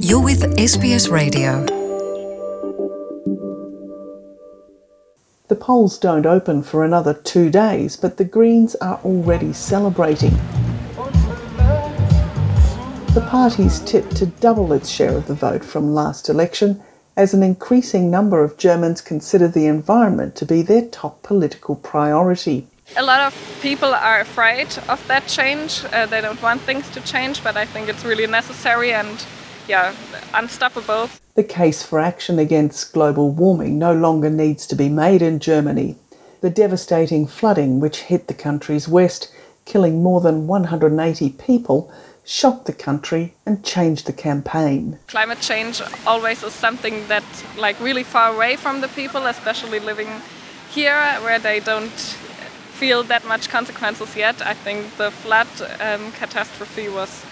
You're with SBS Radio. The polls don't open for another 2 days, but the Greens are already celebrating. The party's tipped to double its share of the vote from last election, as an increasing number of Germans consider the environment to be their top political priority. A lot of people are afraid of that change. They don't want things to change, but I think it's really necessary and, unstoppable. The case for action against global warming no longer needs to be made in Germany. The devastating flooding which hit the country's west, killing more than 180 people, shocked the country and changed the campaign. Climate change always is something that's really far away from the people, especially living here where they don't feel that much consequences yet. I think the flood catastrophe was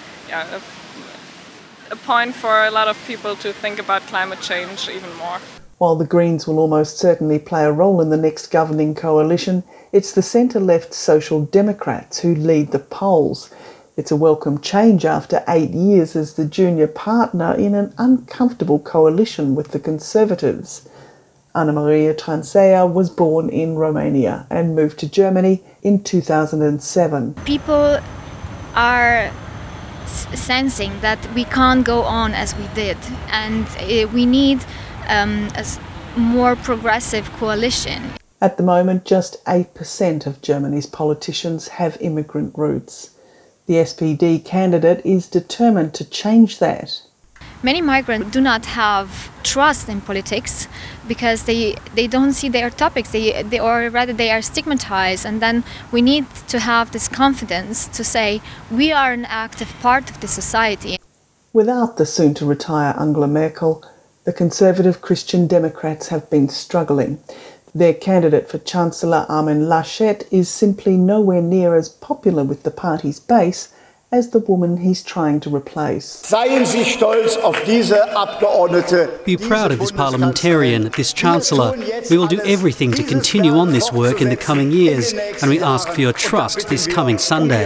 a point for a lot of people to think about climate change even more. While the Greens will almost certainly play a role in the next governing coalition, it's the centre-left Social Democrats who lead the polls. It's a welcome change after 8 years as the junior partner in an uncomfortable coalition with the Conservatives. Anna Maria Transeia was born in Romania and moved to Germany in 2007. People are sensing that we can't go on as we did, and we need a more progressive coalition. At the moment, just 8% of Germany's politicians have immigrant roots. The SPD candidate is determined to change that. Many migrants do not have trust in politics because they don't see their topics, or rather they are stigmatized, and then we need to have this confidence to say we are an active part of the society. Without the soon-to-retire Angela Merkel, the Conservative Christian Democrats have been struggling. Their candidate for Chancellor Armin Laschet is simply nowhere near as popular with the party's base as the woman he's trying to replace. Seien Sie stolz auf diese Abgeordnete. Be proud of this parliamentarian, this Chancellor. We will do everything to continue on this work in the coming years, and we ask for your trust this coming Sunday.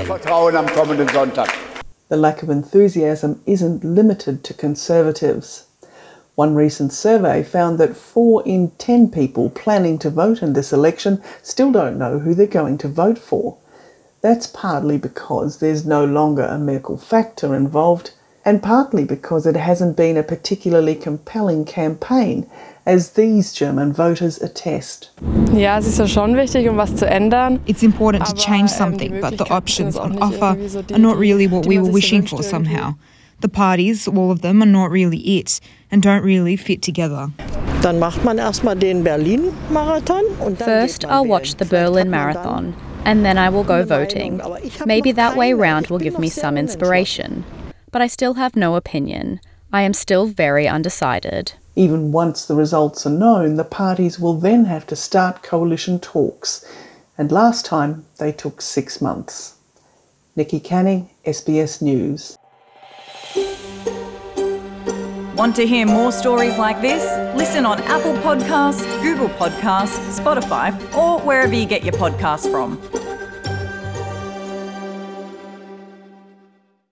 The lack of enthusiasm isn't limited to Conservatives. One recent survey found that 4 in 10 people planning to vote in this election still don't know who they're going to vote for. That's partly because there's no longer a Merkel factor involved, and partly because it hasn't been a particularly compelling campaign, as these German voters attest. Ja, es ist ja schon wichtig, was zu ändern. It's important to change something, but the options on offer are not really what we were wishing for somehow. The parties, all of them, are not really it and don't really fit together. Dann macht man erstmal den Berlin-Marathon. First, I'll watch the Berlin Marathon, and then I will go voting. Maybe that way round will give me some inspiration. But I still have no opinion. I am still very undecided. Even once the results are known, the parties will then have to start coalition talks. And last time, they took 6 months. Nikki Canning, SBS News. Want to hear more stories like this? Listen on Apple Podcasts, Google Podcasts, Spotify, or wherever you get your podcasts from.